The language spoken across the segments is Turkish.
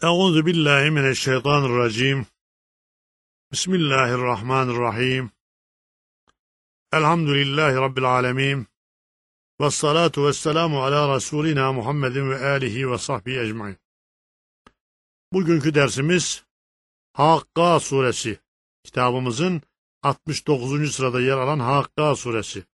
Euzu billahi mineşşeytanirracim. Bismillahirrahmanirrahim. Elhamdülillahi rabbil alamin. Ves salatu vesselamu ala rasulina Muhammedin ve alihi ve sahbihi ecmaîn. Bugünkü dersimiz Hakka suresi. Kitabımızın 69. sırada yer alan Hakka suresi.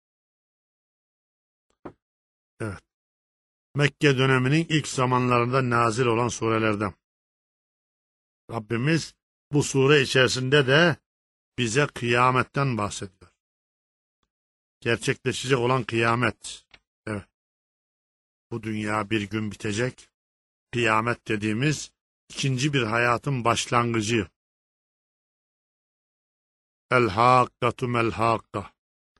Evet. Mekke döneminin ilk zamanlarında nazil olan surelerden. Rabbimiz bu sure içerisinde de bize kıyametten bahsediyor. Gerçekleşecek olan kıyamet. Evet. Bu dünya bir gün bitecek. Kıyamet dediğimiz ikinci bir hayatın başlangıcı. El-Hakkatu mel-Hakka.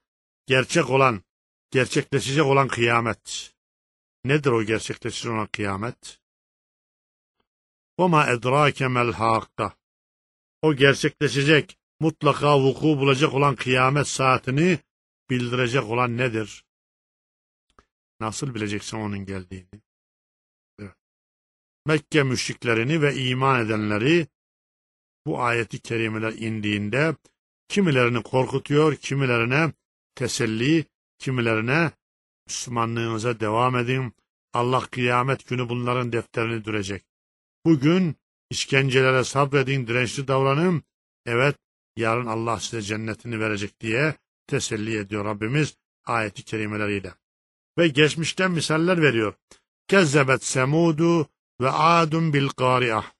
Gerçekleşecek olan kıyamet. Nedir o gerçekleşecek olan kıyamet? وَمَا اَدْرَاكَ مَا. O gerçekleşecek, mutlaka vuku bulacak olan kıyamet saatini bildirecek olan nedir? Nasıl bileceksin onun geldiğini? Evet. Mekke müşriklerini ve iman edenleri bu ayeti kerimeler indiğinde kimilerini korkutuyor, kimilerine teselli, kimilerine Müslümanlığınıza devam edin. Allah kıyamet günü bunların defterini dürecek. Bugün işkencelere sabredin, dirençli davranın. Evet, yarın Allah size cennetini verecek diye teselli ediyor Rabbimiz ayeti kerimeleriyle. Ve geçmişten misaller veriyor. Kezzebet Semudu ve Adun bil Kari'ah.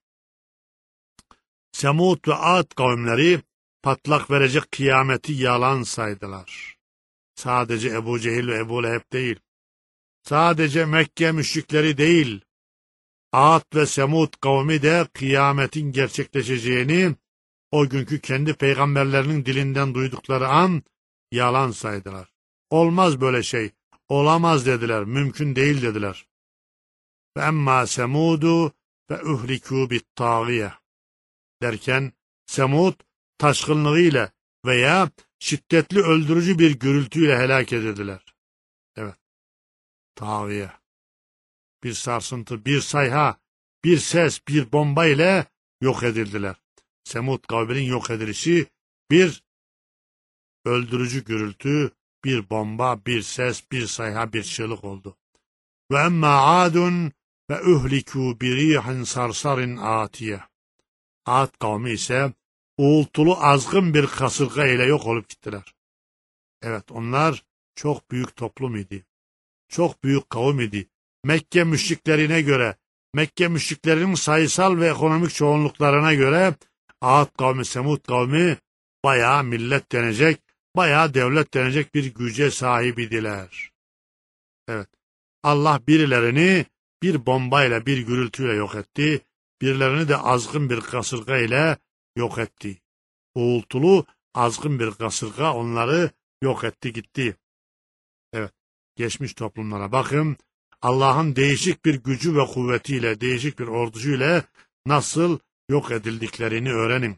Semud ve Ad kavimleri patlak verecek kıyameti yalan saydılar. Sadece Ebu Cehil ve Ebu Leheb değil. Sadece Mekke müşrikleri değil. Ad ve Semud kavmi de kıyametin gerçekleşeceğini o günkü kendi peygamberlerinin dilinden duydukları an yalan saydılar. Olmaz böyle şey, olamaz dediler, mümkün değil dediler. Ve emma Semudu ve uhliku bit tağiye derken Semud taşkınlığıyla veya şiddetli öldürücü bir gürültüyle helak edildiler. Evet, tağiye. Bir sarsıntı, bir sayha, bir ses, bir bomba ile yok edildiler. Semud kavminin yok edilişi bir öldürücü gürültü, bir bomba, bir ses, bir sayha, bir çığlık oldu. Ve emma adun ve uhliku bi rihin sarsarin atiye. Ad kavmi ise uğultulu azgın bir kasırga ile yok olup gittiler. Evet, onlar çok büyük toplum idi. Çok büyük kavim idi. Mekke müşriklerine göre, Mekke müşriklerinin sayısal ve ekonomik çoğunluklarına göre Ad kavmi, Semud kavmi bayağı millet denecek, bayağı devlet denecek bir güce sahibidiler. Evet, Allah birilerini bir bombayla, bir gürültüyle yok etti, birilerini de azgın bir kasırga ile yok etti. Uğultulu, azgın bir kasırga onları yok etti gitti. Evet, geçmiş toplumlara bakın. Allah'ın değişik bir gücü ve kuvvetiyle, değişik bir ordusuyla nasıl yok edildiklerini öğrenin.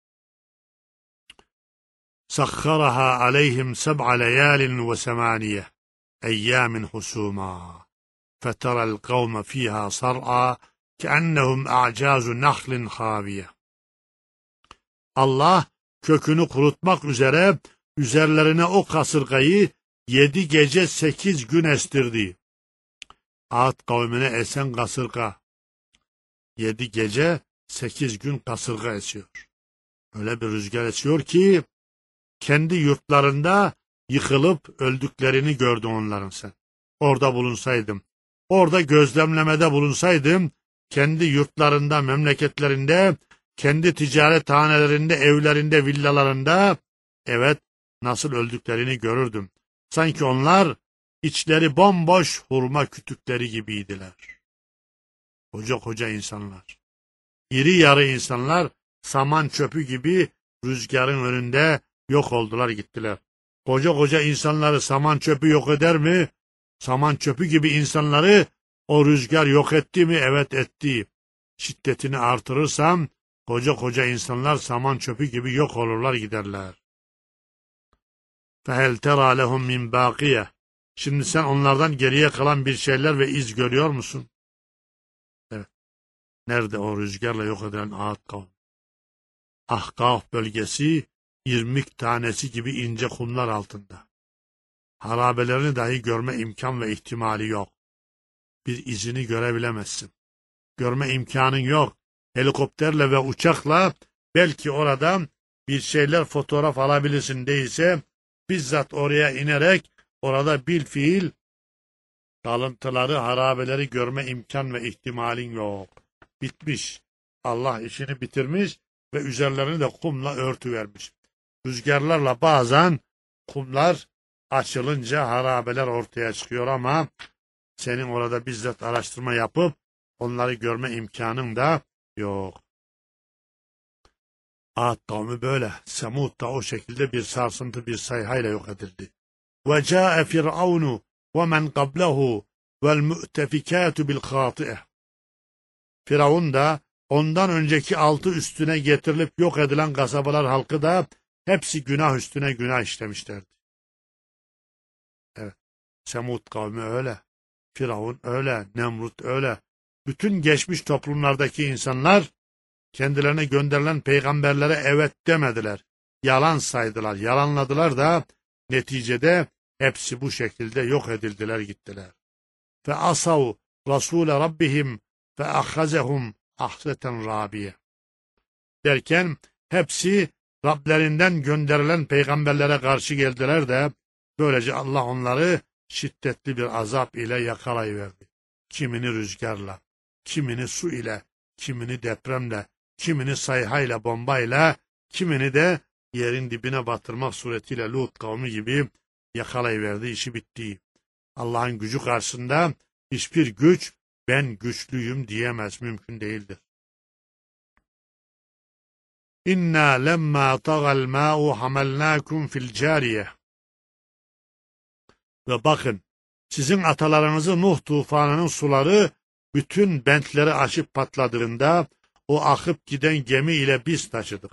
Sakharaha aleyhim seb'a leyalin ve semaniye eyyamin husuma. Feterel kavme fiha sar'a keennehum a'cazu nahlin haviye. Allah kökünü kurutmak üzere üzerlerine o kasırgayı 7 gece 8 gün estirdi. Ad kavmine esen kasırga. 7 gece 8 gün kasırga esiyor. Öyle bir rüzgar esiyor ki kendi yurtlarında yıkılıp öldüklerini gördün onların sen. Orada bulunsaydım, orada gözlemlemede bulunsaydım, kendi yurtlarında, memleketlerinde, kendi ticarethanelerinde, evlerinde, villalarında, evet, nasıl öldüklerini görürdüm. Sanki onlar İçleri bomboş hurma kütükleri gibiydiler. Koca koca insanlar. İri yarı insanlar saman çöpü gibi rüzgarın önünde yok oldular gittiler. Koca koca insanları saman çöpü yok eder mi? Saman çöpü gibi insanları o rüzgar yok etti mi? Evet etti. Şiddetini artırırsam koca koca insanlar saman çöpü gibi yok olurlar giderler. فَهَلْ تَرَى لَهُمْ مِنْ بَاقِيَةٍ. Şimdi sen onlardan geriye kalan bir şeyler ve iz görüyor musun? Evet. Nerede o rüzgarla yok edilen Ad kavmi? Ahkaf bölgesi 20 tanesi gibi ince kumlar altında. Harabelerini dahi görme imkan ve ihtimali yok. Bir izini görebilemezsin. Görme imkanın yok. Helikopterle ve uçakla belki oradan bir şeyler fotoğraf alabilirsin, değilse bizzat oraya inerek orada bilfiil kalıntıları, harabeleri görme imkan ve ihtimalin yok. Bitmiş. Allah işini bitirmiş ve üzerlerini de kumla örtüvermiş. Rüzgarlarla bazen kumlar açılınca harabeler ortaya çıkıyor ama senin orada bizzat araştırma yapıp onları görme imkanın da yok. Ad kavmi böyle. Semud da o şekilde bir sarsıntı, bir sayhayla yok edildi. وَجَاءَ فِرْعَوْنُ وَمَنْ قَبْلَهُ وَالْمُؤْتَفِكَاتُ بِالْخَاطِئَةِ Firavun da ondan önceki altı üstüne getirilip yok edilen kasabalar halkı da hepsi günah üstüne günah işlemişlerdi. Evet. Semud kavmi öyle. Firavun öyle. Nemrut öyle. Bütün geçmiş toplumlardaki insanlar kendilerine gönderilen peygamberlere evet demediler. Yalan saydılar, yalanladılar da neticede hepsi bu şekilde yok edildiler, gittiler. Fe asav Rasule Rabbihim fe ahhazehum ahseten rabiye. Derken hepsi Rablerinden gönderilen peygamberlere karşı geldiler de böylece Allah onları şiddetli bir azap ile yakalayıverdi. Kimini rüzgarla, kimini su ile, kimini depremle, kimini sayhayla, bombayla, kimini de yerin dibine batırmak suretiyle Lut kavmi gibi yakalayıverdi, işi bitti. Allah'ın gücü karşısında hiçbir güç ben güçlüyüm diyemez, mümkün değildir. İnna lemma tagal ma'u hamalnakum fil cariye. Ve bakın, sizin atalarınızı Nuh tufanının suları bütün bentleri aşıp patladığında o akıp giden gemi ile biz taşıdık.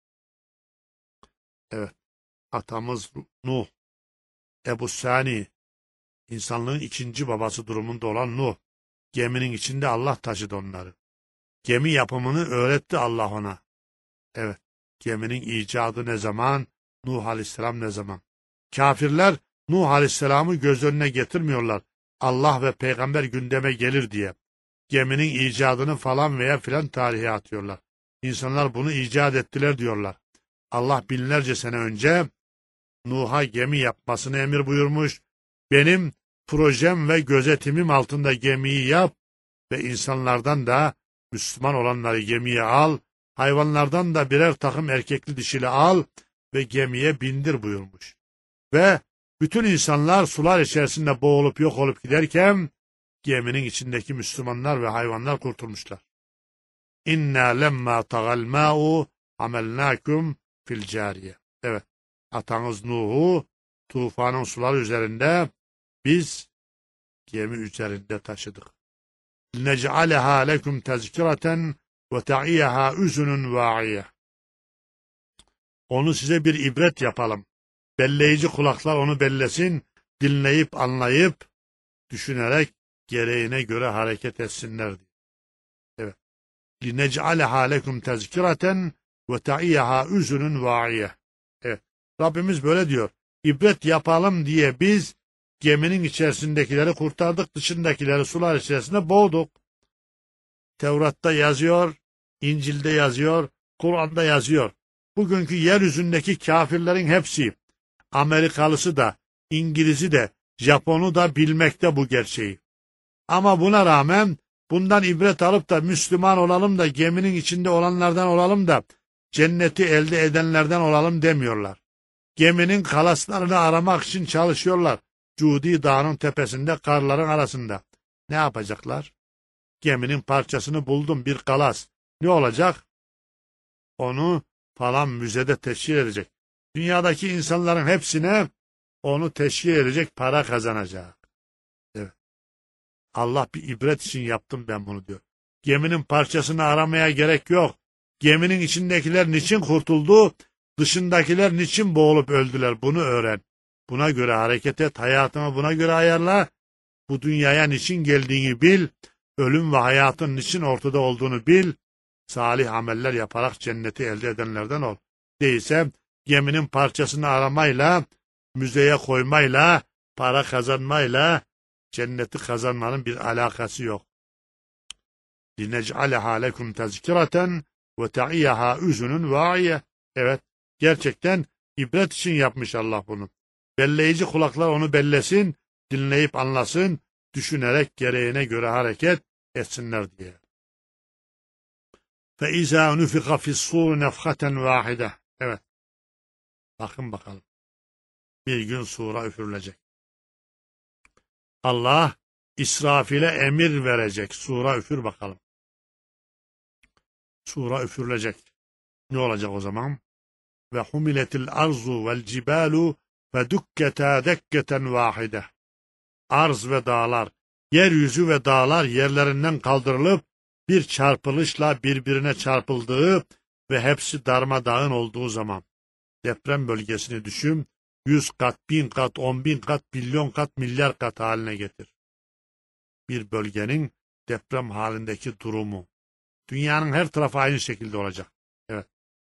Evet, atamız Nuh, Ebu Sani, insanlığın ikinci babası durumunda olan Nuh, geminin içinde Allah taşıdı onları. Gemi yapımını öğretti Allah ona. Evet, geminin icadı ne zaman? Nuh Aleyhisselam ne zaman? Kafirler Nuh Aleyhisselam'ı göz önüne getirmiyorlar. Allah ve peygamber gündeme gelir diye. Geminin icadını falan veya filan tarihe atıyorlar. İnsanlar bunu icat ettiler diyorlar. Allah binlerce sene önce Nuh'a gemi yapmasını emir buyurmuş. Benim projem ve gözetimim altında gemiyi yap ve insanlardan da Müslüman olanları gemiye al, hayvanlardan da birer takım erkekli dişili al ve gemiye bindir buyurmuş. Ve bütün insanlar sular içerisinde boğulup yok olup giderken geminin içindeki Müslümanlar ve hayvanlar kurtulmuşlar. İnna lemma tagal ma'u amelnakum fil cariye. Evet, atanız Nuh'u tufanın suları üzerinde biz gemi üzerinde taşıdık. Nec'aleha lekum tezkireten ve ta'iyaha üzünün va'iye. Onu size bir ibret yapalım. Belleyici kulaklar onu bellesin, dinleyip anlayıp, düşünerek gereğine göre hareket etsinler diye. Evet. لِنَجْعَلَهَا لَكُمْ تَذْكِرَةً وَتَعِيَهَا اُذُنٌ وَاعِيَةً. Evet. Rabbimiz böyle diyor. İbret yapalım diye biz geminin içerisindekileri kurtardık, dışındakileri sular içerisinde boğduk. Tevrat'ta yazıyor, İncil'de yazıyor, Kur'an'da yazıyor. Bugünkü yeryüzündeki kafirlerin hepsi, Amerikalısı da, İngiliz'i de, Japon'u da bilmekte bu gerçeği. Ama buna rağmen bundan ibret alıp da Müslüman olalım da geminin içinde olanlardan olalım da cenneti elde edenlerden olalım demiyorlar. Geminin kalaslarını aramak için çalışıyorlar. Cudi Dağı'nın tepesinde, karların arasında. Ne yapacaklar? Geminin parçasını buldum, bir kalas. Ne olacak? Onu falan müzede teşhir edecek. Dünyadaki insanların hepsine onu teşhir edecek para kazanacak. Evet. Allah bir ibret için yaptım ben bunu diyor. Geminin parçasını aramaya gerek yok. Geminin içindekiler niçin kurtuldu? Dışındakiler niçin boğulup öldüler? Bunu öğren. Buna göre hareket et. Hayatını buna göre ayarla. Bu dünyaya niçin geldiğini bil. ölüm ve hayatın niçin ortada olduğunu bil, salih ameller yaparak cenneti elde edenlerden ol. Değilse geminin parçasını aramayla, müzeye koymayla, para kazanmayla cenneti kazanmanın bir alakası yok. لِنَجْعَلَهَا لَكُمْ تَذْكِرَةً وَتَعِيَهَا اُذُنٌ وَاعِيَةٌ. Evet, gerçekten ibret için yapmış Allah bunu. Belleyici kulaklar onu bellesin, dinleyip anlasın, düşünerek gereğine göre hareket etsinler diye. فَاِذَا نُفِخَ فِي الصُّورِ نَفْخَةً وَاحِدَةً. Evet, bakın bakalım. Bir gün sura üfürülecek. Allah İsrafil'e emir verecek. Sura üfür bakalım. Sura üfürülecek. Ne olacak o zaman? Ve humiletil arzu vel cibalu ve dukketa dekketen vahide. Arz ve dağlar, yeryüzü ve dağlar yerlerinden kaldırılıp bir çarpılışla birbirine çarpıldığı ve hepsi darmadağın olduğu zaman. Deprem bölgesini düşün, 100 kat, 1000 kat, 10.000 kat, milyon kat, milyar kat haline getir. Bir bölgenin deprem halindeki durumu. Dünyanın her tarafı aynı şekilde olacak. Evet.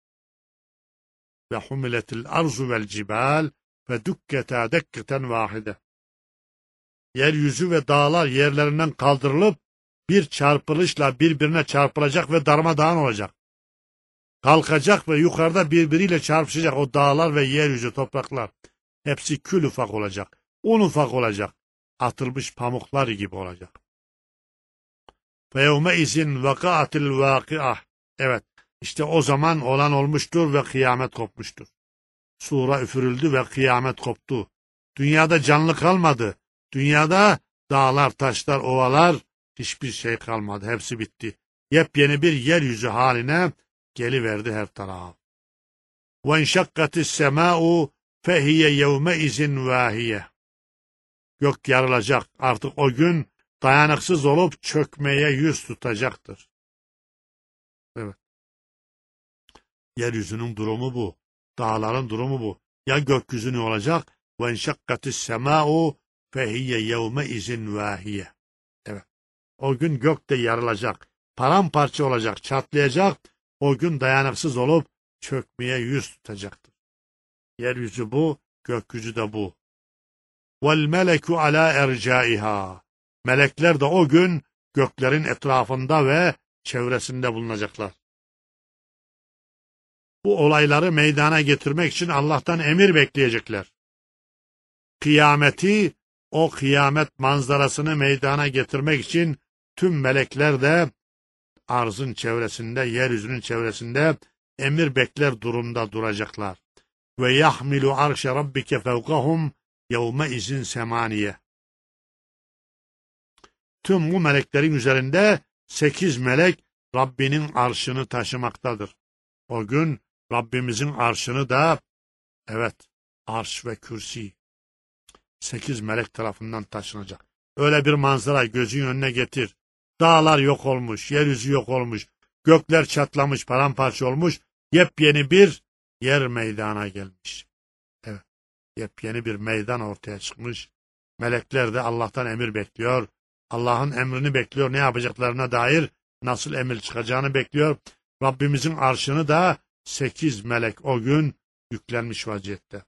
Ve humiletil arzu vel cibal ve dukketa dekketen vahide. Yeryüzü ve dağlar yerlerinden kaldırılıp bir çarpılışla birbirine çarpılacak ve darmadağın olacak. Kalkacak ve yukarıda birbiriyle çarpışacak o dağlar ve yeryüzü topraklar. Hepsi kül ufak olacak, un ufak olacak, atılmış pamuklar gibi olacak. فَيَوْمَئِذٍ وَقَعَتِ الْوَاقِعَةِ. Evet, işte o zaman olan olmuştur ve kıyamet kopmuştur. Sura üfürüldü ve kıyamet koptu. Dünyada canlı kalmadı. Dünyada dağlar, taşlar, ovalar, hiçbir şey kalmadı. Hepsi bitti. Yepyeni bir yeryüzü haline geliverdi her taraf. وَاِنْشَقَّتِ السَّمَاءُ فَهِيَ يَوْمَئِذٍ وَاهِيَةٌ. Gök yarılacak. Artık o gün dayanıksız olup çökmeye yüz tutacaktır. Evet. Yeryüzünün durumu bu. Dağların durumu bu. Ya gökyüzü ne olacak? وَاِنْشَقَّتِ السَّمَاءُ فَهِيَ يَوْمَئِذٍ وَاهِيَةٌ. Evet. O gün gök de yarılacak. Paramparça olacak, çatlayacak. O gün dayanıksız olup çökmeye yüz tutacaktır. Yeryüzü bu, gökyüzü de bu. وَالْمَلَكُ عَلَى اَرْجَائِهَا. Melekler de o gün göklerin etrafında ve çevresinde bulunacaklar. Bu olayları meydana getirmek için Allah'tan emir bekleyecekler. Kıyameti, o kıyamet manzarasını meydana getirmek için tüm melekler de arzın çevresinde, yeryüzünün çevresinde emir bekler durumda duracaklar. Ve yahmilu arşe rabbike fevkahum yevme izin semaniye. Tüm bu meleklerin üzerinde 8 melek Rabbinin arşını taşımaktadır. O gün Rabbimizin arşını da, evet, arş ve kürsi 8 melek tarafından taşınacak. Öyle bir manzara gözün önüne getir. Dağlar yok olmuş, yeryüzü yok olmuş, gökler çatlamış, paramparça olmuş, yepyeni bir yer meydana gelmiş. Evet, yepyeni bir meydan ortaya çıkmış. Melekler de Allah'tan emir bekliyor. Allah'ın emrini bekliyor, ne yapacaklarına dair nasıl emir çıkacağını bekliyor. Rabbimizin arşını da 8 melek o gün yüklenmiş vaziyette.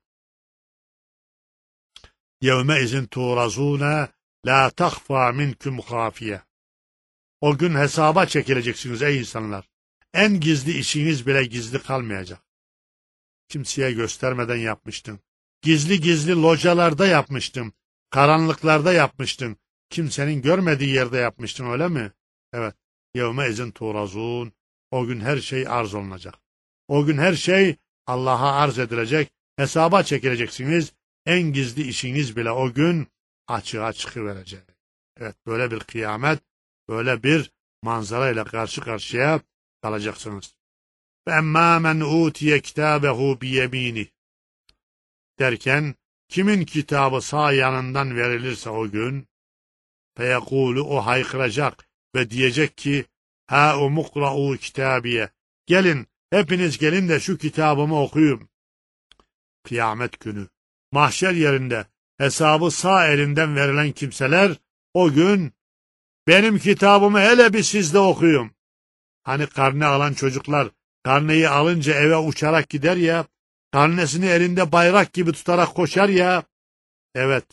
يَوْمَئِذٍ تُورَزُونَ لَا تَخْفَى مِنْكُمْ خَافِيَةٌ. O gün hesaba çekileceksiniz ey insanlar. En gizli işiniz bile gizli kalmayacak. Kimseye göstermeden yapmıştın. Gizli gizli localarda yapmıştın. Karanlıklarda yapmıştın. Kimsenin görmediği yerde yapmıştın, öyle mi? Evet. يَوْمَئِذٍ تُورَزُونَ. O gün her şey arz olunacak. O gün her şey Allah'a arz edilecek. Hesaba çekileceksiniz. En gizli işiniz bile o gün açığa çıkıverecek. Evet, böyle bir kıyamet, böyle bir manzarayla karşı karşıya kalacaksınız. فَاَمَّا مَنْ اُوْتِيَ كِتَابَهُ بِيَم۪ينِهِ. Derken, kimin kitabı sağ yanından verilirse o gün, فَيَقُولُ, o haykıracak ve diyecek ki, هَا اُمُقْرَعُوا كِتَابِيَ. Gelin, hepiniz gelin de şu kitabımı okuyun. Kıyamet günü, mahşer yerinde hesabı sağ elinden verilen kimseler o gün Benim kitabımı hele bir siz de okuyun. Hani karne alan çocuklar karneyi alınca eve uçarak gider ya, karnesini elinde bayrak gibi tutarak koşar ya. Evet,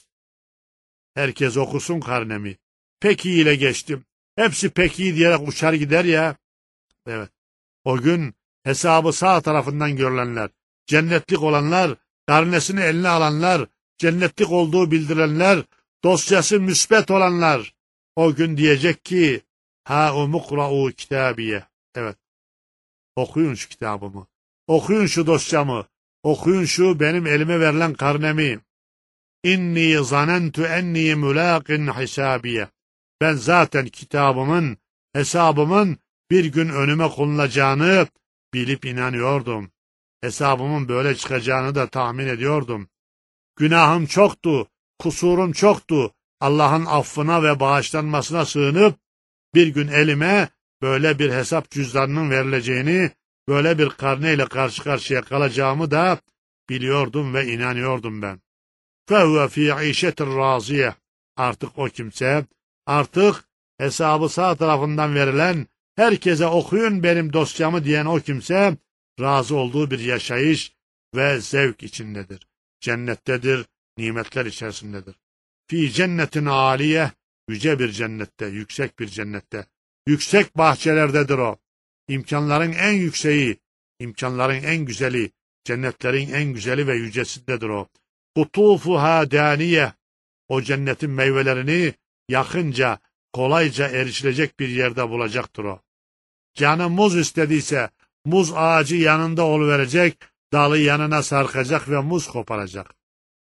herkes okusun karnemi. Pek iyi ile geçtim. Hepsi pek iyi diyerek uçar gider ya. Evet, o gün hesabı sağ tarafından görülenler, cennetlik olanlar, karnesini eline alanlar, cennetlik olduğu bildirilenler, dosyası müsbet olanlar, o gün diyecek ki, ha umukra'u kitabiye. Evet, okuyun şu kitabımı, okuyun şu dosyamı, okuyun şu benim elime verilen karnemi. İnni zanentu enni mulaqin hisabiye. Ben zaten kitabımın, hesabımın bir gün önüme konulacağını bilip inanıyordum. Hesabımın böyle çıkacağını da tahmin ediyordum. Günahım çoktu, kusurum çoktu. Allah'ın affına ve bağışlanmasına sığınıp bir gün elime böyle bir hesap cüzdanının verileceğini, böyle bir karneyle karşı karşıya kalacağımı da biliyordum ve inanıyordum ben. فَهُوَ ف۪ي عِيشَةٍ رَازِيَةٍ. Artık o kimse, artık hesabı sağ tarafından verilen, herkese okuyun benim dosyamı diyen o kimse, razı olduğu bir yaşayış ve zevk içindedir. Cennettedir, nimetler içerisindedir. Fi cennetin aliye, yüce bir cennette, yüksek bir cennette, yüksek bahçelerdedir o. İmkanların en yükseği, imkanların en güzeli, cennetlerin en güzeli ve yücesindedir o. Kutufuha daniye, o cennetin meyvelerini yakınca, kolayca erişilecek bir yerde bulacaktır o. Canı muz istediyse, muz ağacı yanında oluverecek, dalı yanına sarkacak ve muz koparacak.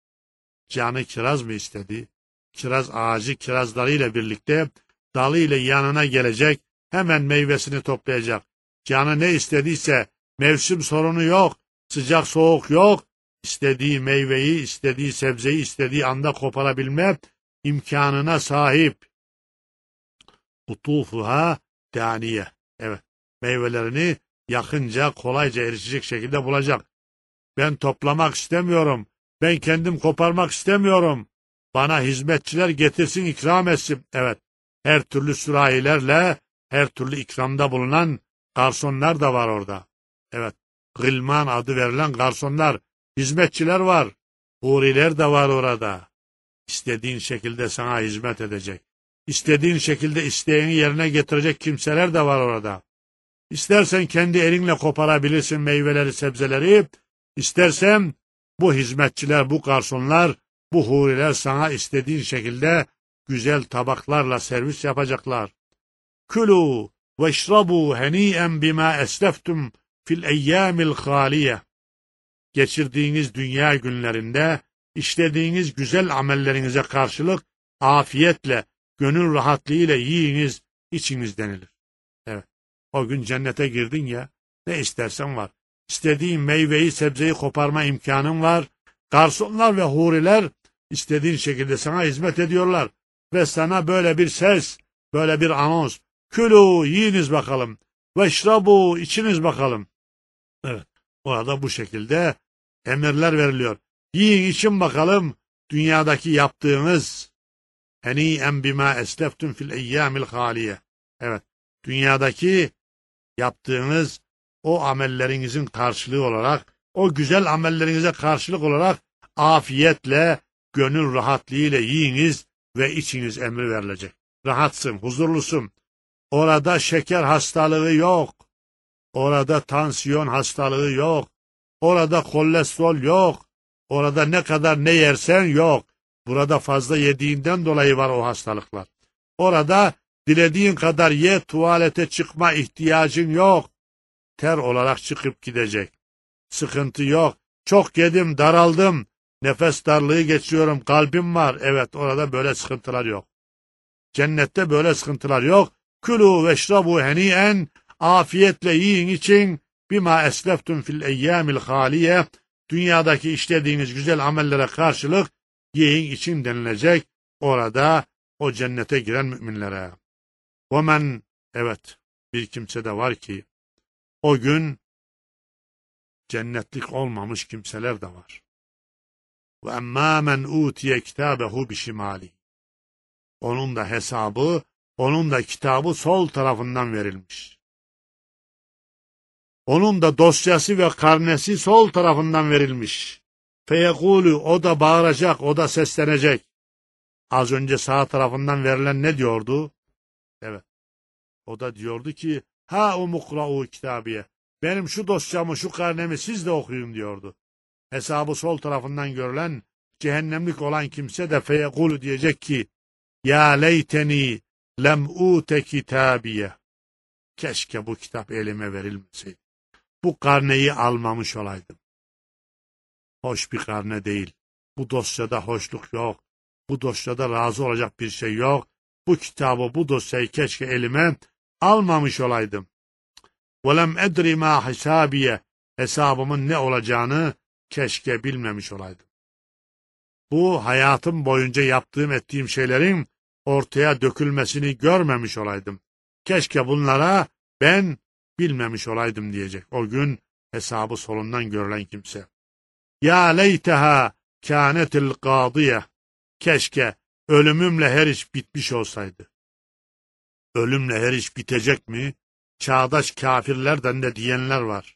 Canı kiraz mı istedi? Kiraz ağacı kirazlarıyla birlikte, dalı ile yanına gelecek, hemen meyvesini toplayacak. Canı ne istediyse, mevsim sorunu yok, sıcak soğuk yok, İstediği meyveyi, istediği sebzeyi istediği anda koparabilme imkanına sahip. Kutufuha daniye. Evet, meyvelerini yakınca, kolayca erişecek şekilde bulacak. Ben toplamak istemiyorum, ben kendim koparmak istemiyorum. Bana hizmetçiler getirsin, ikram etsin. Evet, her türlü sürahilerle, her türlü ikramda bulunan garsonlar da var orada. Evet, gılman adı verilen garsonlar, hizmetçiler var, huriler de var orada. İstediğin şekilde sana hizmet edecek. İstediğin şekilde isteğini yerine getirecek kimseler de var orada. İstersen kendi elinle koparabilirsin meyveleri, sebzeleri. İstersen bu hizmetçiler, bu garsonlar, bu huriler sana istediğin şekilde güzel tabaklarla servis yapacaklar. Külü ve işrabu heniyen bima esleftum fil eyyamil haliye. Geçirdiğiniz dünya günlerinde işlediğiniz güzel amellerinize karşılık afiyetle, gönül rahatlığıyla yiyiniz, içiniz denilir. Evet, o gün cennete girdin ya, ne istersen var. İstediğin meyveyi, sebzeyi koparma imkanın var. Garsonlar ve huriler istediğin şekilde sana hizmet ediyorlar. Ve sana böyle bir ses, böyle bir anons. Külü, yiyiniz bakalım. Veşrabu, içiniz bakalım. Evet, orada bu şekilde emirler veriliyor. Yiyin için bakalım dünyadaki yaptığınız heniyen bima esleftum fil eyyamil haliye. Evet, dünyadaki yaptığınız o amellerinizin karşılığı olarak, o güzel amellerinize karşılık olarak afiyetle, gönül rahatlığıyla yiyiniz ve içiniz emri verilecek. Rahatsın, huzurlusun. Orada şeker hastalığı yok. Orada tansiyon hastalığı yok. Orada kolesterol yok. Orada ne kadar ne yersen yok. Burada fazla yediğinden dolayı var o hastalıklar. Orada dilediğin kadar ye, tuvalete çıkma ihtiyacın yok. Ter olarak çıkıp gidecek. Sıkıntı yok. Çok yedim, daraldım. Nefes darlığı geçiyorum, kalbim var. Evet, orada böyle sıkıntılar yok. Cennette böyle sıkıntılar yok. Külü veşrabu heniyen, afiyetle yiyin için bima esleftum fil eyyamil haliye, dünyadaki işlediğiniz güzel amellere karşılık yiyin için denilecek orada o cennete giren müminlere. Omen, evet, bir kimse de var ki o gün cennetlik olmamış kimseler de var. Ve emmâ men utiye kitâbehu bişimâli. Onun da hesabı Onun da kitabı sol tarafından verilmiş. Onun da dosyası ve karnesi sol tarafından verilmiş. Feyekulu, o da bağıracak, o da seslenecek. Az önce sağ tarafından verilen ne diyordu? Evet. O da diyordu ki, ha umukra'u kitabiye. Benim şu dosyamı, şu karnemi siz de okuyun diyordu. Hesabı sol tarafından görülen, cehennemlik olan kimse de feyekulu diyecek ki, ya leyteni lem ute kitabiye. Keşke bu kitap elime verilmeseydi. Bu karneyi almamış olaydım. Hoş bir karne değil. Bu dosyada hoşluk yok. Bu dosyada razı olacak bir şey yok. Bu kitabı, bu dosyayı keşke elime almamış olaydım. وَلَمْ اَدْرِ مَا حِسَابِيَ. Hesabımın ne olacağını keşke bilmemiş olaydım. Bu hayatım boyunca yaptığım ettiğim şeylerin ortaya dökülmesini görmemiş olaydım. Keşke bunlara ben bilmemiş olaydım diyecek. O gün hesabı solundan görülen kimse. Ya leyteha kânetil qâdiye. Keşke ölümümle her iş bitmiş olsaydı. Ölümle her iş bitecek mi? Çağdaş kafirlerden de diyenler var.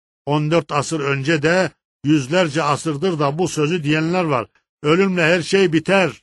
14 asır önce de yüzlerce asırdır da bu sözü diyenler var. Ölümle her şey biter.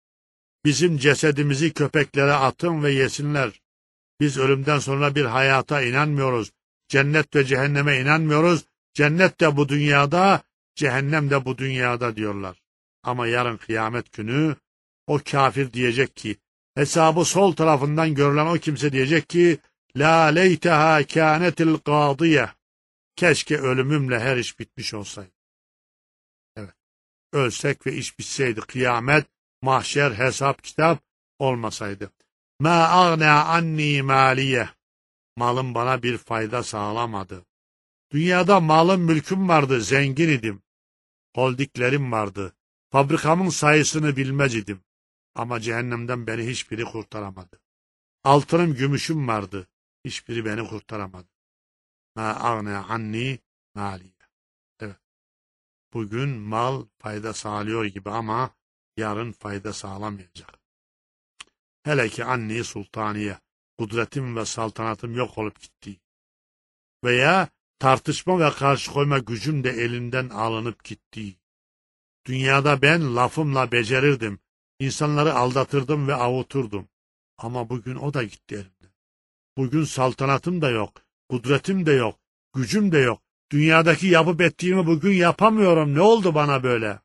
Bizim cesedimizi köpeklere atın ve yesinler. Biz ölümden sonra bir hayata inanmıyoruz. Cennet ve cehenneme inanmıyoruz. Cennet de bu dünyada, cehennem de bu dünyada diyorlar. Ama yarın kıyamet günü o kafir diyecek ki, hesabı sol tarafından görülen o kimse diyecek ki, la leyteha kânetil qâdiye. Keşke ölümümle her iş bitmiş olsaydı. Evet. Ölsek ve iş bitseydi, kıyamet, mahşer, hesap, kitap olmasaydı. Ma agna anni maliye. Malım bana bir fayda sağlamadı. Dünyada malım, mülküm vardı, zengin idim. Holdiklerim vardı. Fabrikamın sayısını bilmez idim. Ama cehennemden beni hiçbiri kurtaramadı. Altınım, gümüşüm vardı. Hiçbiri beni kurtaramadı. Ma agna anni maliye. Evet. Bugün mal fayda sağlıyor gibi ama yarın fayda sağlamayacak. Hele ki anni sultaniye, kudretim ve saltanatım yok olup gitti. Veya tartışma ve karşı koyma gücüm de elinden alınıp gitti. Dünyada ben lafımla becerirdim, insanları aldatırdım ve avuturdum. Ama bugün o da gitti elimden. Bugün saltanatım da yok, kudretim de yok, gücüm de yok. Dünyadaki yapıp ettiğimi bugün yapamıyorum. Ne oldu bana böyle?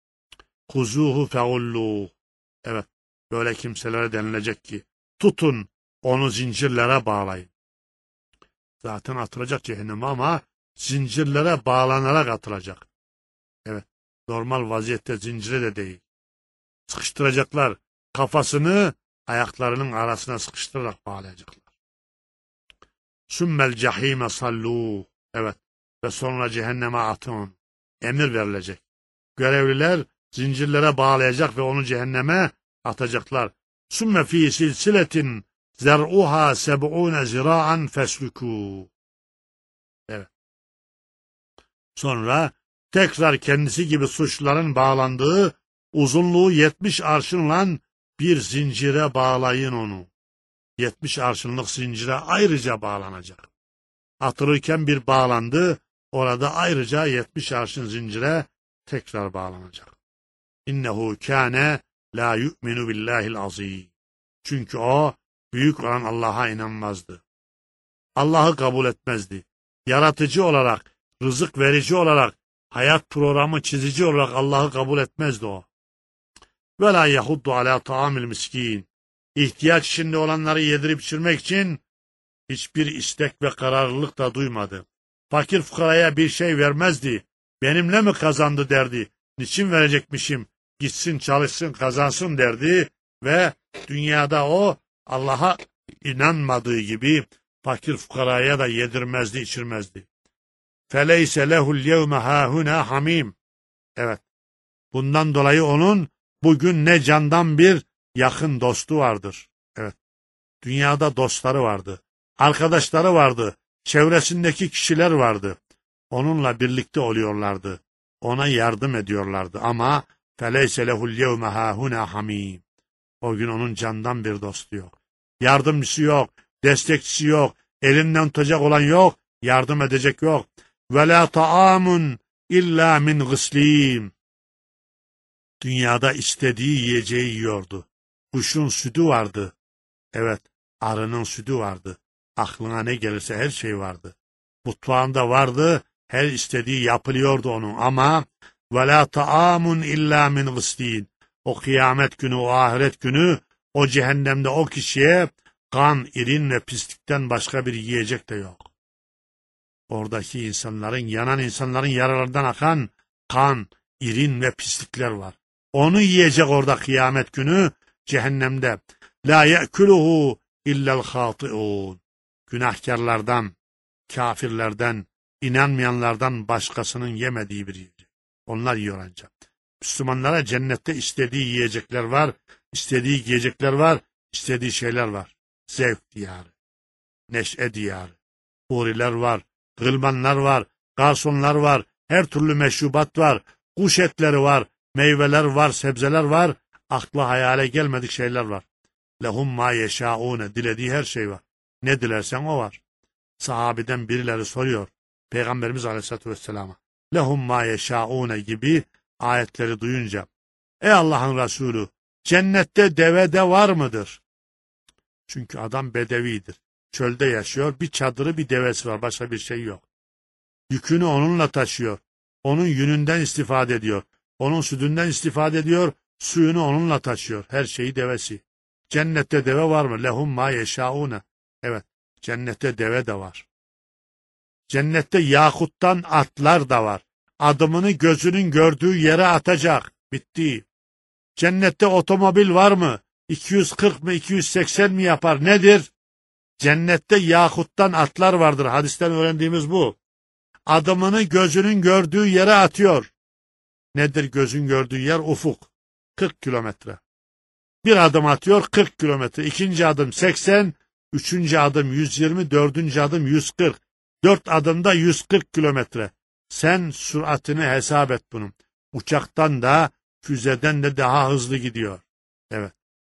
Kuzuhu feulluh. Evet, böyle kimselere denilecek ki, tutun, onu zincirlere bağlayın. Zaten atılacak cehenneme ama zincirlere bağlanarak atılacak. Evet, normal vaziyette zincire de değil. Sıkıştıracaklar, kafasını ayaklarının arasına sıkıştırarak bağlayacaklar. Sümmel cehime salluh. Evet, ve sonra cehenneme atın. Emir verilecek. Görevliler zincirlere bağlayacak ve onu cehenneme atacaklar. Sümme fî silsiletin zer'uha seb'ûne zira'an feslükû. Evet. Sonra tekrar kendisi gibi suçluların bağlandığı uzunluğu 70 arşınla bir zincire bağlayın onu. 70 arşınlık zincire ayrıca bağlanacak. Atılırken bir bağlandı, orada ayrıca 70 arşın zincire tekrar bağlanacak. İnnehu kâne la yu'minu billahil azîm. Çünkü o büyük olan Allah'a inanmazdı. Allah'ı kabul etmezdi. Yaratıcı olarak, rızık verici olarak, hayat programı çizici olarak Allah'ı kabul etmezdi o. Ve la yahuddu ala ta'amil miskin. İhtiyaç içinde olanları yedirip içirmek için hiçbir istek ve kararlılık da duymadı. Fakir fukaraya bir şey vermezdi. Benimle mi kazandı derdi. Niçin verecekmişim? Gitsin çalışsın kazansın derdi ve dünyada o Allah'a inanmadığı gibi fakir fukaraya da yedirmezdi, içirmezdi. Feleyse lehul yevme hâhuna hamim. Evet. Bundan dolayı onun bugün ne candan bir yakın dostu vardır. Evet. Dünyada dostları vardı. Arkadaşları vardı. Çevresindeki kişiler vardı. Onunla birlikte oluyorlardı. Ona yardım ediyorlardı ama feleyse lehul yevme hâhuna hamim. O gün onun candan bir dostu yok. yardımcısı yok, destekçisi yok, elinden tutacak olan yok, yardım edecek yok. Ve la ta'amun illa min gıslîm. Dünyada istediği yiyeceği yiyordu. Kuşun sütü vardı. Evet, arının sütü vardı. Aklına ne gelirse her şey vardı. Mutfağında vardı, her istediği yapılıyordu onun ama وَلَا تَعَامٌ اِلَّا مِنْ غِسْلِينَ. O kıyamet günü, o ahiret günü, o cehennemde o kişiye kan, irin ve pislikten başka bir yiyecek de yok. Oradaki insanların, yanan insanların yaralarından akan kan, irin ve pislikler var. Onu yiyecek orada kıyamet günü, cehennemde. لَا يَأْكُلُهُ اِلَّا الْخَاطِئُونَ. Günahkarlardan, kafirlerden, inanmayanlardan başkasının yemediği bir yiyecek. Onlar yiyor ancak. Müslümanlara cennette istediği yiyecekler var, istediği giyecekler var, istediği şeyler var. Zevk diyarı, neşe diyarı, huriler var, gılmanlar var, garsonlar var, her türlü meşrubat var, kuş etleri var, meyveler var, sebzeler var, akla hayale gelmedik şeyler var. Lehum ma yeşaune, dilediği her şey var. Ne dilersen o var. Sahabeden birileri soruyor Peygamberimiz Aleyhisselatü Vesselam'a. Lehum ma yeşaune gibi ayetleri duyunca, ey Allah'ın Resulü, cennette deve de var mıdır? Çünkü adam bedevidir. Çölde yaşıyor, bir çadırı bir devesi var, başka bir şey yok. Yükünü onunla taşıyor. Onun yününden istifade ediyor. Onun sütünden istifade ediyor, suyunu onunla taşıyor. Her şeyi devesi. Cennette deve var mı? Lehum ma yeşaune. Evet, cennette deve de var. Cennette yakuttan atlar da var. Adımını gözünün gördüğü yere atacak. Bitti. Cennette otomobil var mı? 240 mı 280 mi yapar? Nedir? Cennette yakuttan atlar vardır. Hadisten öğrendiğimiz bu. Adımını gözünün gördüğü yere atıyor. Nedir gözün gördüğü yer? Ufuk. 40 kilometre. Bir adım atıyor 40 kilometre. İkinci adım 80, üçüncü adım 120, dördüncü adım 140. 4 adımda 140 kilometre. Sen süratini hesap et bunun. Uçaktan da füzeden de daha hızlı gidiyor. Evet.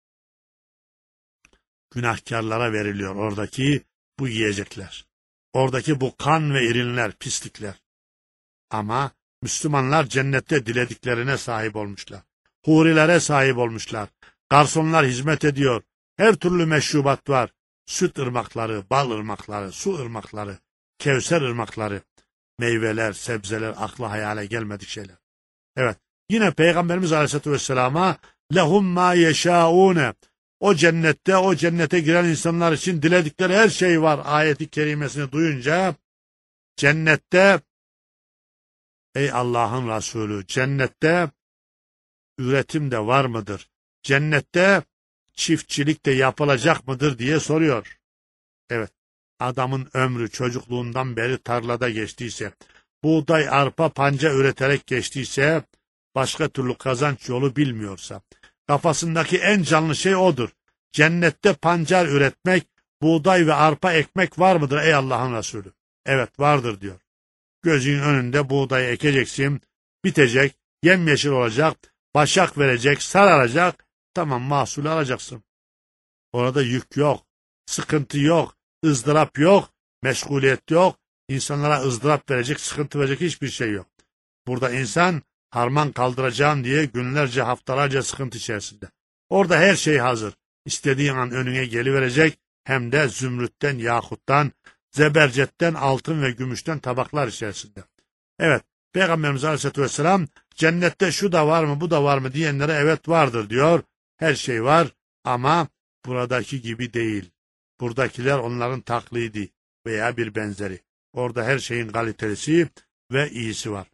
Günahkarlara veriliyor oradaki bu yiyecekler. Oradaki bu kan ve irinler, pislikler. Ama Müslümanlar cennette dilediklerine sahip olmuşlar. Hurilere sahip olmuşlar. Garsonlar hizmet ediyor. Her türlü meşrubat var. Süt ırmakları, bal ırmakları, su ırmakları, Kevser ırmakları, meyveler, sebzeler, akla hayale gelmedik şeyler. Evet, yine Peygamberimiz Aleyhisselatü Vesselam'a lehum ma yeşaune. O cennette, o cennete giren insanlar için diledikleri her şey var. Ayeti kerimesini duyunca cennette, ey Allah'ın Resulü, cennette üretim de var mıdır? Cennette çiftçilik de yapılacak mıdır diye soruyor. Evet, adamın ömrü çocukluğundan beri tarlada geçtiyse, buğday, arpa, panca üreterek geçtiyse, başka türlü kazanç yolu bilmiyorsa, kafasındaki en canlı şey odur. Cennette pancar üretmek, buğday ve arpa ekmek var mıdır ey Allah'ın Resulü? Evet vardır diyor. Gözünün önünde buğdayı ekeceksin, bitecek, yemyeşil olacak, başak verecek, sararacak, tamam mahsulü alacaksın. Orada yük yok, sıkıntı yok, ızdırap yok, meşguliyet yok, insanlara ızdırap verecek, sıkıntı verecek hiçbir şey yok. Burada insan harman kaldıracağım diye günlerce, haftalarca sıkıntı içerisinde. Orada her şey hazır. İstediğin an önüne geliverecek, hem de zümrütten, yakuttan, zebercetten, altın ve gümüşten tabaklar içerisinde. Evet, Peygamberimiz Aleyhisselatü Vesselam cennette şu da var mı, bu da var mı diyenlere evet vardır diyor. Her şey var ama buradaki gibi değil. Buradakiler onların taklidi veya bir benzeri. Orada her şeyin kalitelisi ve iyisi var.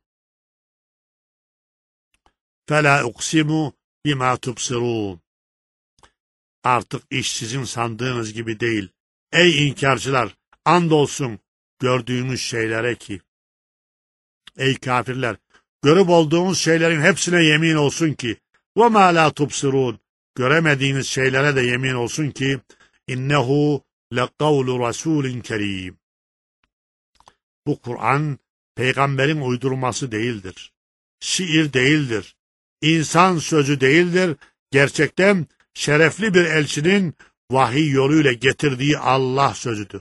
فَلَا اُقْسِمُ بِمَا تُبْصِرُونَ. Artık iş sizin sandığınız gibi değil. Ey inkarcılar, andolsun gördüğünüz şeylere ki. Ey kafirler, görüp olduğunuz şeylerin hepsine yemin olsun ki. وَمَا لَا تُبْصِرُونَ. Göremediğiniz şeylere de yemin olsun ki. İnnehu leqavlu rasulin kerim. Bu Kur'an peygamberin uydurması değildir. Şiir değildir. İnsan sözü değildir. Gerçekten şerefli bir elçinin vahiy yoluyla getirdiği Allah sözüdür.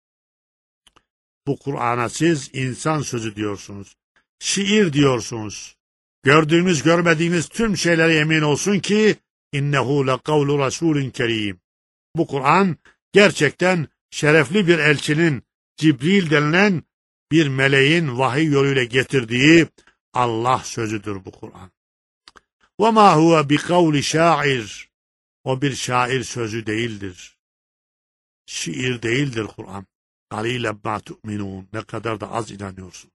Bu Kur'an'a siz insan sözü diyorsunuz. Şiir diyorsunuz. Gördüğünüz görmediğiniz tüm şeylere yemin olsun ki innehu lekavlu rasulün kerim. Bu Kur'an gerçekten şerefli bir elçinin, Cibril denilen bir meleğin vahiy yoluyla getirdiği Allah sözüdür bu Kur'an. وَمَا هُوَ بِقَوْلِ şair. O bir şair sözü değildir. Şiir değildir Kur'an. قَلِيلًا مَا تُؤْمِنُونَ. Ne kadar da az inanıyorsunuz.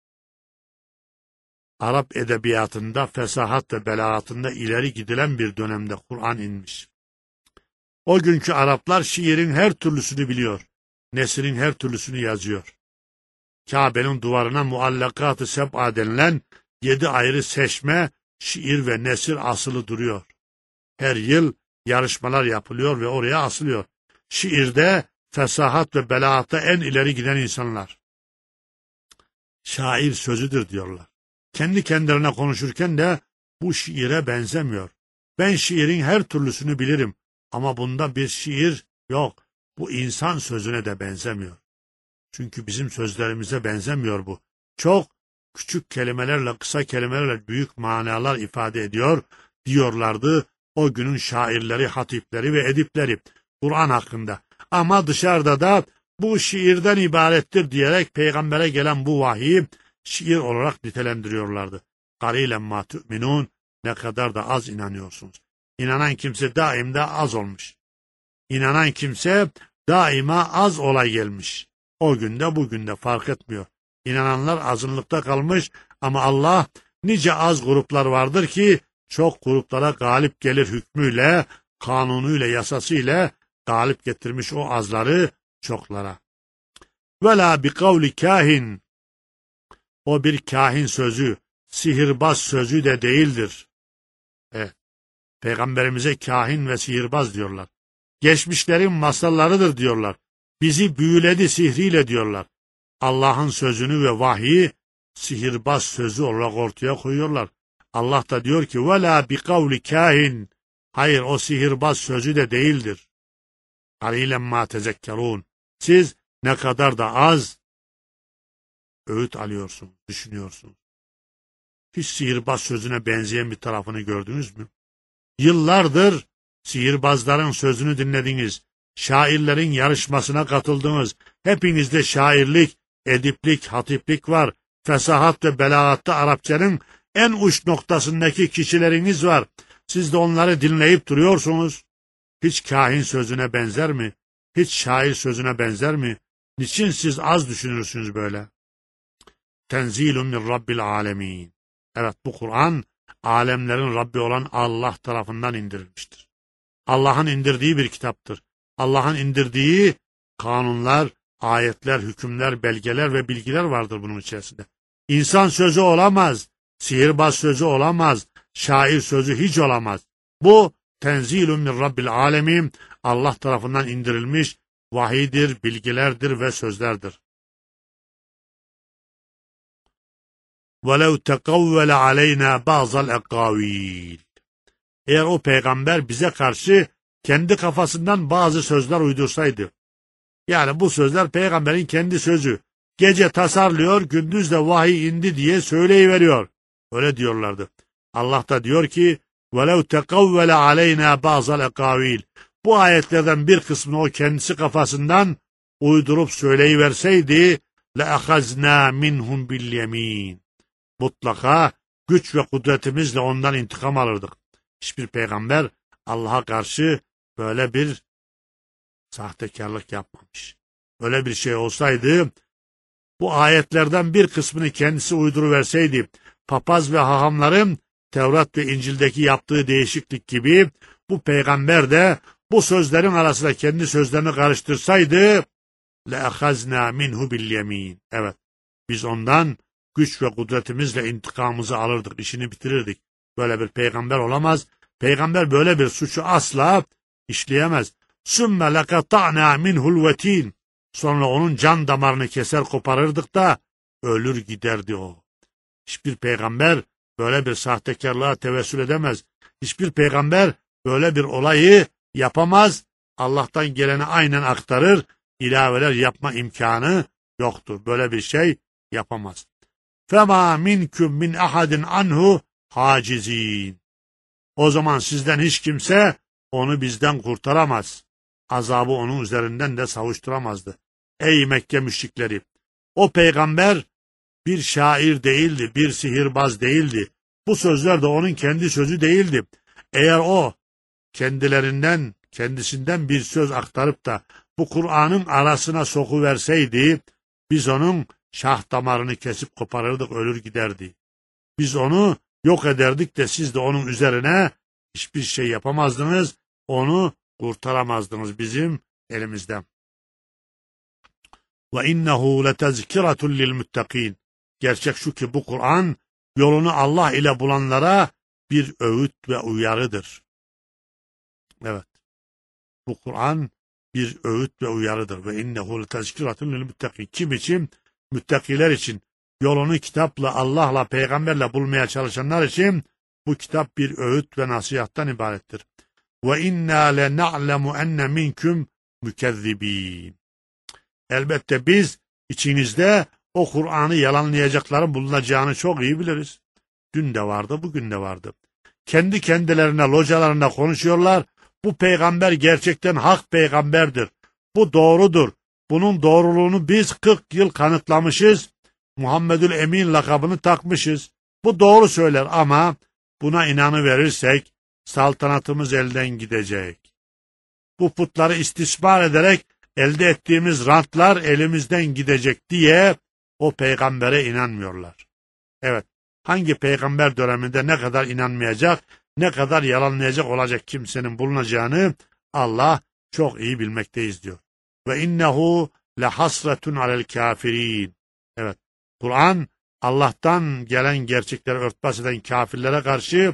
Arap edebiyatında, fesahat ve belagatında ileri gidilen bir dönemde Kur'an inmiş. O günkü Araplar şiirin her türlüsünü biliyor. Nesrin her türlüsünü yazıyor. Kabe'nin duvarına muallakat-ı seb'a denilen 7 ayrı seçme, şiir ve nesir asılı duruyor. Her yıl yarışmalar yapılıyor ve oraya asılıyor. Şiirde, fesahat ve belagatta en ileri giden insanlar. Şair sözüdür diyorlar. Kendi kendilerine konuşurken de bu şiire benzemiyor. Ben şiirin her türlüsünü bilirim ama bunda bir şiir yok. Bu insan sözüne de benzemiyor. Çünkü bizim sözlerimize benzemiyor bu. Çok küçük kelimelerle, kısa kelimelerle büyük manalar ifade ediyor diyorlardı o günün şairleri, hatipleri ve edipleri Kur'an hakkında. Ama dışarıda da bu şiirden ibarettir diyerek peygambere gelen bu vahiyi şiir olarak nitelendiriyorlardı. Qalilen ma tu'minun. Ne kadar da az inanıyorsunuz. İnanan kimse daima az olmuş. İnanan kimse daima az olay gelmiş. O günde bugün de fark etmiyor. İnananlar azınlıkta kalmış ama Allah nice az gruplar vardır ki çok gruplara galip gelir hükmüyle, kanunuyla, yasasıyla galip getirmiş o azları çoklara. Vela bi kavli kahin. O bir kahin sözü, sihirbaz sözü de değildir. Peygamberimize kahin ve sihirbaz diyorlar. Geçmişlerin masallarıdır diyorlar. Bizi büyüledi sihriyle diyorlar. Allah'ın sözünü ve vahyi sihirbaz sözü olarak ortaya koyuyorlar. Allah da diyor ki وَلَا بِقَوْلِ kahin. Hayır, o sihirbaz sözü de değildir. قَلِيلًا مَا تَذَكَّرُونَ. Siz ne kadar da az öğüt alıyorsunuz, düşünüyorsunuz. Hiç sihirbaz sözüne benzeyen bir tarafını gördünüz mü? Yıllardır sihirbazların sözünü dinlediniz. Şairlerin yarışmasına katıldınız. Hepinizde şairlik, ediplik, hatiplik var. Fesahat ve belagatta Arapçanın en uç noktasındaki kişileriniz var. Siz de onları dinleyip duruyorsunuz. Hiç kahin sözüne benzer mi? Hiç şair sözüne benzer mi? Niçin siz az düşünürsünüz böyle? Tenzilun min Rabbil alemin. Evet, bu Kur'an alemlerin Rabbi olan Allah tarafından indirilmiştir. Allah'ın indirdiği bir kitaptır. Allah'ın indirdiği kanunlar, ayetler, hükümler, belgeler ve bilgiler vardır bunun içerisinde. İnsan sözü olamaz, sihirbaz sözü olamaz, şair sözü hiç olamaz. Bu tenzilun min Rabbil alemin, Allah tarafından indirilmiş vahiydir, bilgilerdir ve sözlerdir. وَلَوْ تَقَوَّلَ عَلَيْنَا بَعْضَ الْاَقَاوِيلِ. Eğer o peygamber bize karşı kendi kafasından bazı sözler uydursaydı, yani bu sözler peygamberin kendi sözü, gece tasarlıyor, gündüz de vahiy indi diye söyleyiveriyor. Öyle diyorlardı. Allah da diyor ki, وَلَوْ تَقَوَّلَ عَلَيْنَا بَعْضَ الْاَقَاوِيلِ. Bu ayetlerden bir kısmını o kendisi kafasından uydurup söyleyiverseydi, لَأَخَزْنَا مِنْهُمْ بِالْيَمِينَ. Mutlaka güç ve kudretimizle ondan intikam alırdık. Hiçbir peygamber Allah'a karşı böyle bir sahtekarlık yapmamış. Öyle bir şey olsaydı, bu ayetlerden bir kısmını kendisi uyduruverseydi, papaz ve hahamların Tevrat ve İncil'deki yaptığı değişiklik gibi, bu peygamber de bu sözlerin arasında kendi sözlerini karıştırsaydı, لَأَخَزْنَا مِنْهُ بِالْيَمِينَ. Evet, biz ondan güç ve kudretimizle intikamımızı alırdık, işini bitirirdik. Böyle bir peygamber olamaz. Peygamber böyle bir suçu asla işleyemez. ثُمَّ لَقَطَعْنَا مِنْهُ الْوَتِينَ. Sonra onun can damarını keser koparırdık da ölür giderdi o. Hiçbir peygamber böyle bir sahtekarlığa tevessül edemez. Hiçbir peygamber böyle bir olayı yapamaz Allah'tan geleni aynen aktarır, ilaveler yapma imkanı yoktur. Böyle bir şey yapamaz. فَمَا مِنْكُمْ مِنْ اَحَدٍ عَنْهُ حَاجِز۪ينَ. O zaman sizden hiç kimse onu bizden kurtaramaz. Azabı onun üzerinden de savuşturamazdı. Ey Mekke müşrikleri! O peygamber bir şair değildi, bir sihirbaz değildi. Bu sözler de onun kendi sözü değildi. Eğer o kendisinden bir söz aktarıp da bu Kur'an'ın arasına sokuverseydi, biz onun şah damarını kesip koparırdık, ölür giderdi. Biz onu yok ederdik de siz de onun üzerine hiçbir şey yapamazdınız, onu kurtaramazdınız bizim elimizden. Ve innehu letezkiratun lil muttaqin. Gerçek şu ki bu Kur'an yolunu Allah ile bulanlara bir öğüt ve uyarıdır. Evet. Bu Kur'an bir öğüt ve uyarıdır. Ve innehu letezkiratun lil muttaqin. Kim için? Müttakiler için. Yolunu kitapla, Allah'la, peygamberle bulmaya çalışanlar için bu kitap bir öğüt ve nasihattan ibarettir. Ve inna lena'lemu enne minkum mükezzibin. Elbette biz içinizde o Kur'an'ı yalanlayacakların bulunacağını çok iyi biliriz. Dün de vardı, bugün de vardı. Kendi kendilerine, localarına konuşuyorlar. Bu peygamber gerçekten hak peygamberdir. Bu doğrudur. Bunun doğruluğunu biz 40 yıl kanıtlamışız. Muhammedül Emin lakabını takmışız. Bu doğru söyler ama buna inanıverirsek saltanatımız elden gidecek. Bu putları istismar ederek elde ettiğimiz rantlar elimizden gidecek diye o peygambere inanmıyorlar. Evet, hangi peygamber döneminde ne kadar inanmayacak, ne kadar yalanlayacak olacak kimsenin bulunacağını Allah çok iyi bilmekteyiz diyor. Ve innehu lehasretun alel kafirin. Evet, Kur'an Allah'tan gelen gerçekleri örtbas eden kafirlere karşı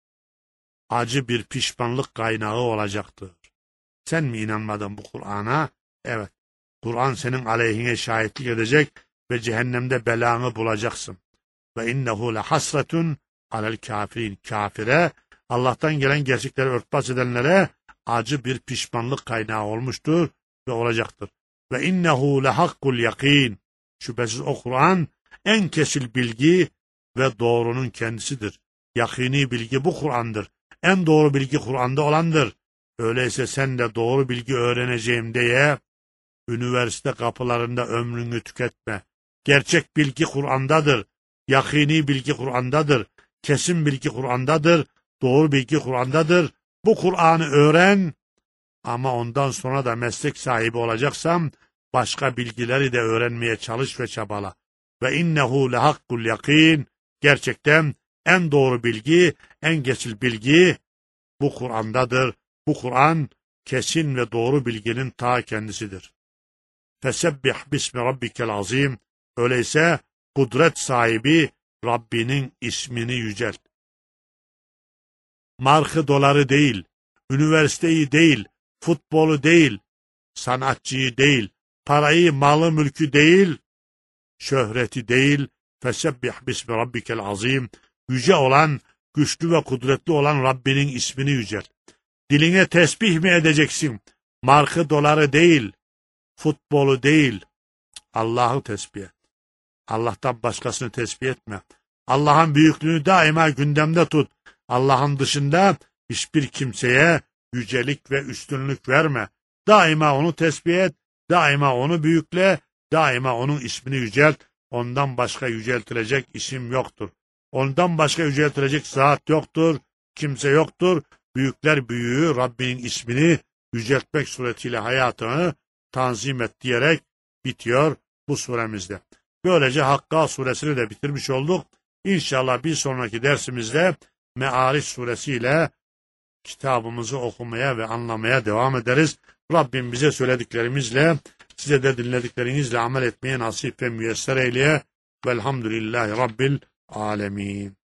acı bir pişmanlık kaynağı olacaktır. Sen mi inanmadın bu Kur'an'a? Evet, Kur'an senin aleyhine şahitlik edecek ve cehennemde belanı bulacaksın. Ve innehu lehasretun alel kafirin. Kafire, Allah'tan gelen gerçekleri örtbas edenlere acı bir pişmanlık kaynağı olmuştur ve olacaktır. Ve innehu lehakkul yakin. Şüphesiz o Kur'an en kesil bilgi ve doğrunun kendisidir. Yakini bilgi bu Kur'an'dır. En doğru bilgi Kur'an'da olandır. Öyleyse sen de doğru bilgi öğreneceğim diye üniversite kapılarında ömrünü tüketme. Gerçek bilgi Kur'an'dadır. Yakini bilgi Kur'an'dadır. Kesin bilgi Kur'an'dadır. Doğru bilgi Kur'an'dadır. Bu Kur'an'ı öğren ama ondan sonra da meslek sahibi olacaksam başka bilgileri de öğrenmeye çalış ve çabala. Ve innehu lehakkul yakin. Gerçekten en doğru bilgi, en kesin bilgi bu Kur'an'dadır. Bu Kur'an kesin ve doğru bilginin ta kendisidir. Fesebbih bismi rabbikel azim. Öyleyse kudret sahibi Rabbinin ismini yücelt. Markı doları değil, üniversiteyi değil, futbolu değil, sanatçıyı değil, parayı, malı, mülkü değil, şöhreti değil. Fesebbih bismi rabbikel azim. Yüce olan, güçlü ve kudretli olan Rabbinin ismini yücelt. Diline tesbih mi edeceksin? Markı doları değil, futbolu değil, Allah'ı tesbih et. Allah'tan başkasını tesbih etme. Allah'ın büyüklüğünü daima gündemde tut. Allah'ın dışında hiçbir kimseye yücelik ve üstünlük verme. Daima onu tesbih et, daima onu büyükle, daima onun ismini yücelt. Ondan başka yüceltilecek isim yoktur. Ondan başka yüceltilecek zat yoktur, kimse yoktur. Büyükler büyüğü Rabbinin ismini yüceltmek suretiyle hayatını tanzim et diyerek bitiyor bu suremizde. Böylece Hakka suresini de bitirmiş olduk. İnşallah bir sonraki dersimizde Me'ariç suresiyle kitabımızı okumaya ve anlamaya devam ederiz. Rabbim bize söylediklerimizle, size de dinlediklerinizle amel etmeye nasip ve müyesser eyleye. Velhamdülillahi Rabbil alemin.